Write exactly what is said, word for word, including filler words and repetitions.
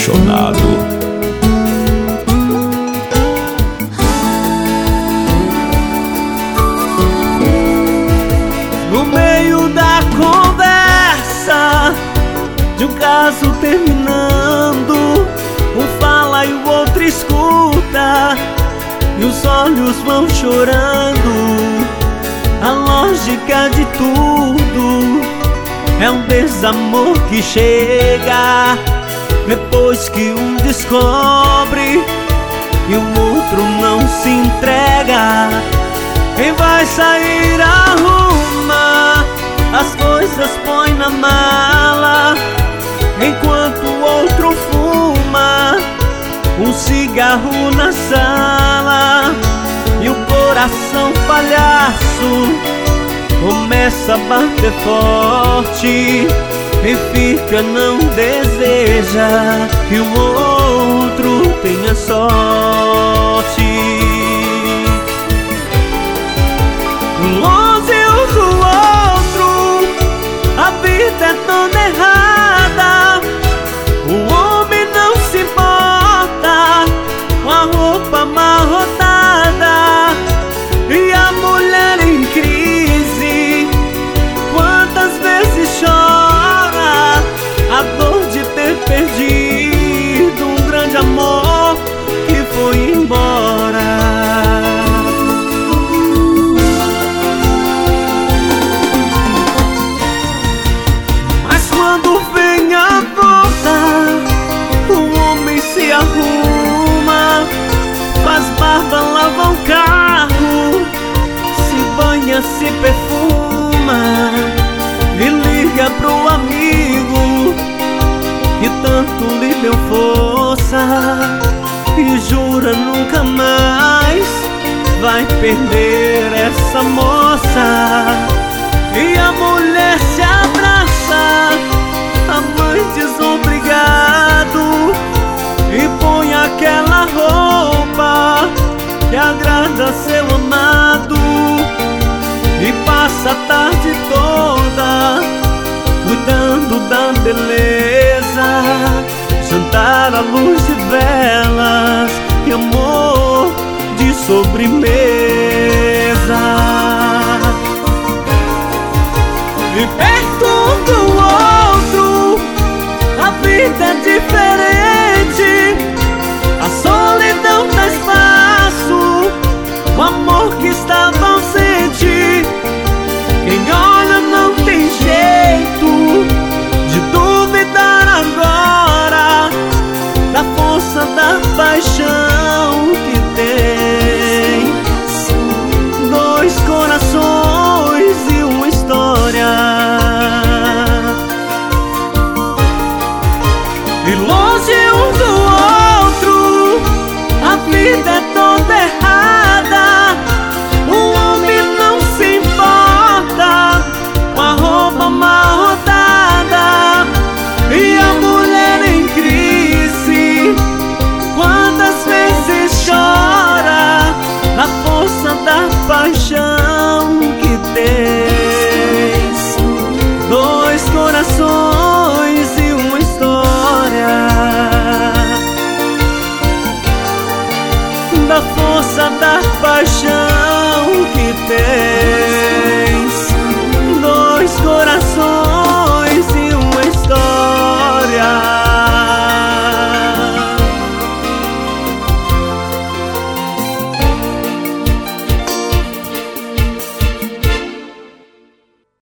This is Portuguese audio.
apaixonado. No meio da conversa de um caso terminando, um fala e o outro escuta, e os olhos vão chorando. A lógica de tudo é um desamor que chega depois que um descobre e o outro não se entrega. Quem vai sair arruma as coisas, põe na mala, enquanto o outro fuma um cigarro na sala. E o coração palhaço começa a bater forte, quem fica não deseja que o outro tenha sorte. Longe um do outro, a vida é toda errada. O homem não se importa com a roupa amarrotada, e a mulher em crise quantas vezes chora a dor de ter perdido um grande amor que foi embora. Quando vem a volta, o homem se arruma, faz barba, lava o carro, se banha, se perfuma e liga pro amigo que tanto lhe deu força e jura nunca mais vai perder essa moça. E a mulher se abraça, a mãe diz obrigado e põe aquela roupa que agrada seu amado, e passa a tarde toda cuidando da beleza, jantar à luz de velas e amor de sobremesa. E perto um do outro a vida é diferente, a solidão dá espaço, o amor que estava ausente. Quem olha não tem jeito de duvidar agora da força da paixão que tem. Dois corações e uma história, e longe um do outro a vida é toda errada. O homem não se importa com a roupa amarrotada, e a mulher em crise quantas vezes chora na força da paixão que tem. Dois corações e uma história, da força da paixão que tem.